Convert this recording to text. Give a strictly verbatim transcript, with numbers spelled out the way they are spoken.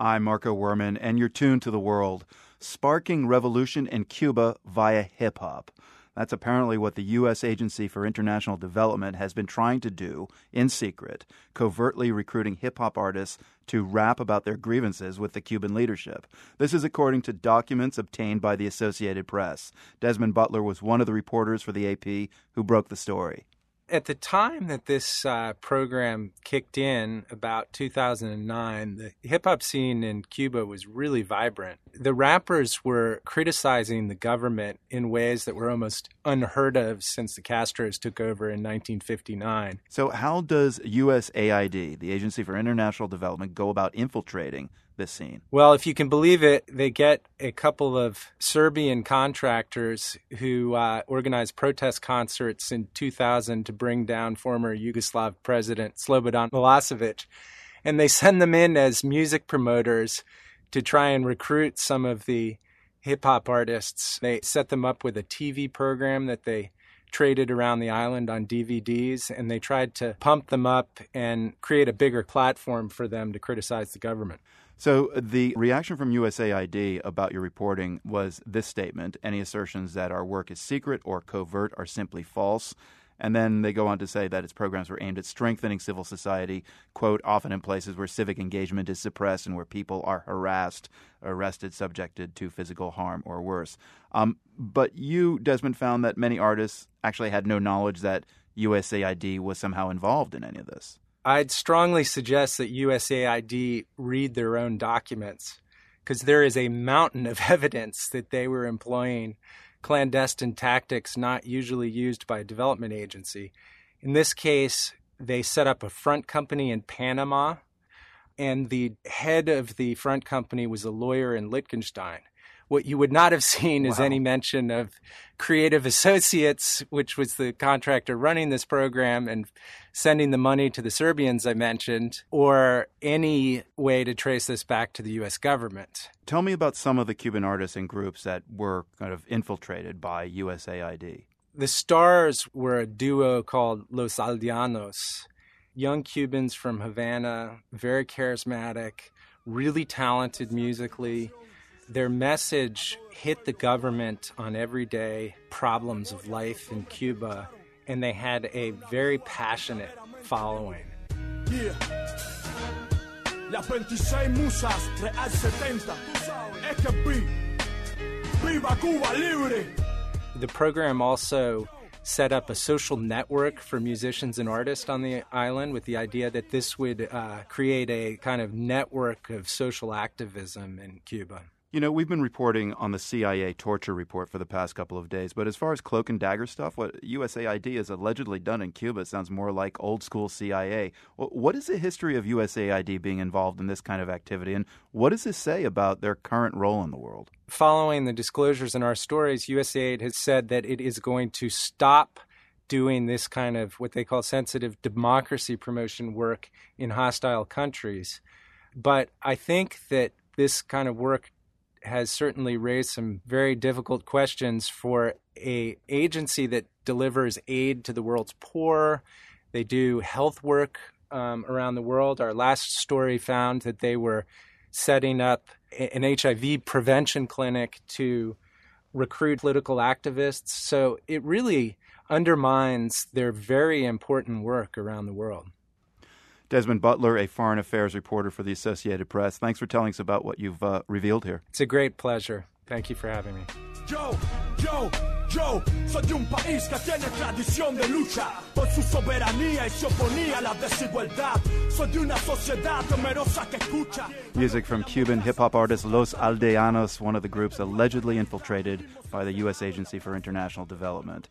I'm Marco Werman, and you're tuned to The World. Sparking revolution in Cuba via hip-hop. That's apparently what the U S Agency for International Development has been trying to do in secret, covertly recruiting hip-hop artists to rap about their grievances with the Cuban leadership. This is according to documents obtained by the Associated Press. Desmond Butler was one of the reporters for the A P who broke the story. At the time that this uh, program kicked in, about two thousand nine, the hip-hop scene in Cuba was really vibrant. The rappers were criticizing the government in ways that were almost unheard of since the Castros took over in nineteen fifty-nine. So how does U S A I D, the Agency for International Development, go about infiltrating this scene? Well, if you can believe it, they get a couple of Serbian contractors who uh, organized protest concerts in two thousand to bring down former Yugoslav President Slobodan Milosevic. And they send them in as music promoters to try and recruit some of the hip-hop artists. They set them up with a T V program that they traded around the island on D V Ds, and they tried to pump them up and create a bigger platform for them to criticize the government. So the reaction from U S A I D about your reporting was this statement: any assertions that our work is secret or covert are simply false. And then they go on to say that its programs were aimed at strengthening civil society, quote, often in places where civic engagement is suppressed and where people are harassed, arrested, subjected to physical harm or worse. Um, but you, Desmond, found that many artists actually had no knowledge that U S A I D was somehow involved in any of this. I'd strongly suggest that U S A I D read their own documents, because there is a mountain of evidence that they were employing clandestine tactics not usually used by a development agency. In this case, they set up a front company in Panama, and the head of the front company was a lawyer in Liechtenstein. What you would not have seen is Wow. any mention of Creative Associates, which was the contractor running this program and sending the money to the Serbians I mentioned, or any way to trace this back to the U S government. Tell me about some of the Cuban artists and groups that were kind of infiltrated by U S A I D. The stars were a duo called Los Aldeanos, young Cubans from Havana, very charismatic, really talented musically. Their message hit the government on everyday problems of life in Cuba, and they had a very passionate following. Yeah. Las veintiséis musas, Real setenta, es que vi, viva Cuba libre. The program also set up a social network for musicians and artists on the island with the idea that this would uh, create a kind of network of social activism in Cuba. You know, we've been reporting on the C I A torture report for the past couple of days, but as far as cloak and dagger stuff, what U S A I D has allegedly done in Cuba sounds more like old school C I A. What is the history of U S A I D being involved in this kind of activity, and what does this say about their current role in the world? Following the disclosures in our stories, U S A I D has said that it is going to stop doing this kind of what they call sensitive democracy promotion work in hostile countries. But I think that this kind of work has certainly raised some very difficult questions for a agency that delivers aid to the world's poor. They do health work um, around the world. Our last story found that they were setting up an H I V prevention clinic to recruit political activists. So it really undermines their very important work around the world. Desmond Butler, a foreign affairs reporter for the Associated Press. Thanks for telling us about what you've uh, revealed here. It's a great pleasure. Thank you for having me. Yo, yo, yo, soy de un país que tiene tradición de lucha por su soberanía y se oponía a la desigualdad. Soy de una sociedad temerosa que escucha. Music from Cuban hip-hop artist Los Aldeanos, one of the groups allegedly infiltrated by the U S Agency for International Development.